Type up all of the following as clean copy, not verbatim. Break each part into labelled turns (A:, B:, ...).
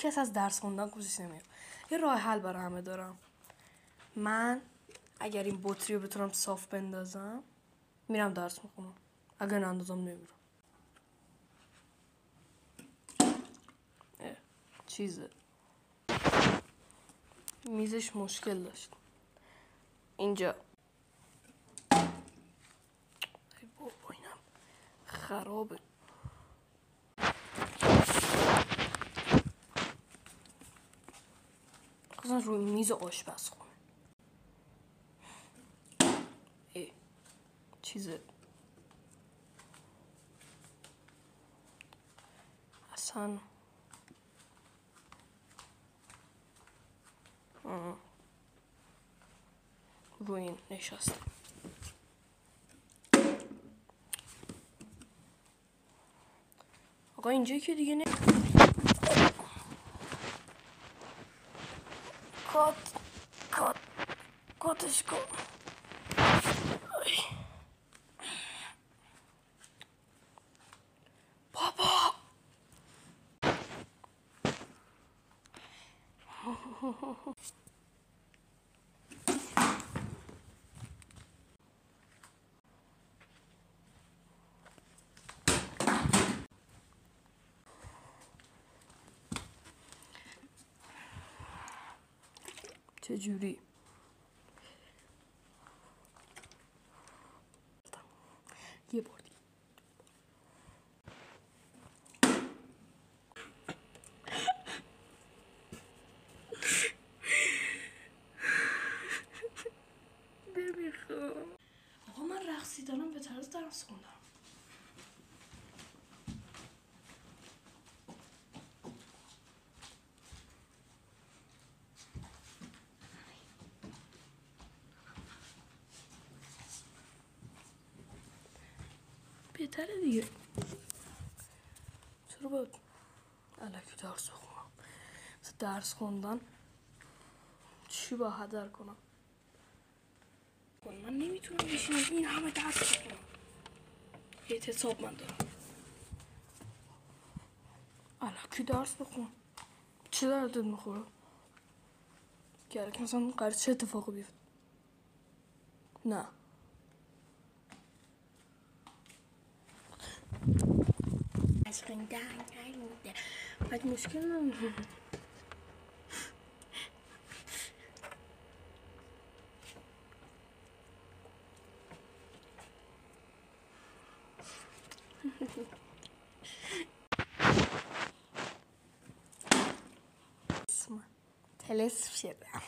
A: کس از درس خوندن خوشش نمیاد. یه راه حل برای همه دارم. من اگر این بطری رو بتونم صاف بندازم میرم درس میخونم، اگر نندازم نمیرم. چیزه میزش مشکل داشت اینجا. ای بابا اینم خرابه. اصلا روی میز آشپزخونه. چیزه اصلا روی این نشسته. آقا اینجا که دیگه کاتش کن. بابا چجوری؟ یه بار دیگه. نمیخوام. آقا من رقصیدنم بهتر از درس خوندم. بهتره دیگه. چرا باید الکی درس بخونم؟ مثلا درس خوندن چی با هدر کنم؟ من نمیتونم بشینم این همه درس بخونم. اعتصاب من دارم. الکی درس بخون چه دردت میخوره؟ که الکی مثلا قرار چه اتفاقی بیفته؟ نه از خوندن باید مشکل نمیشه. تلسف شدم.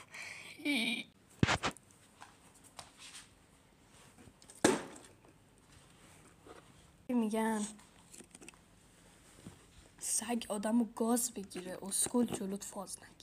A: میگن سگ آدمو گاز بگیره اسکول جلوت فاز نگیره.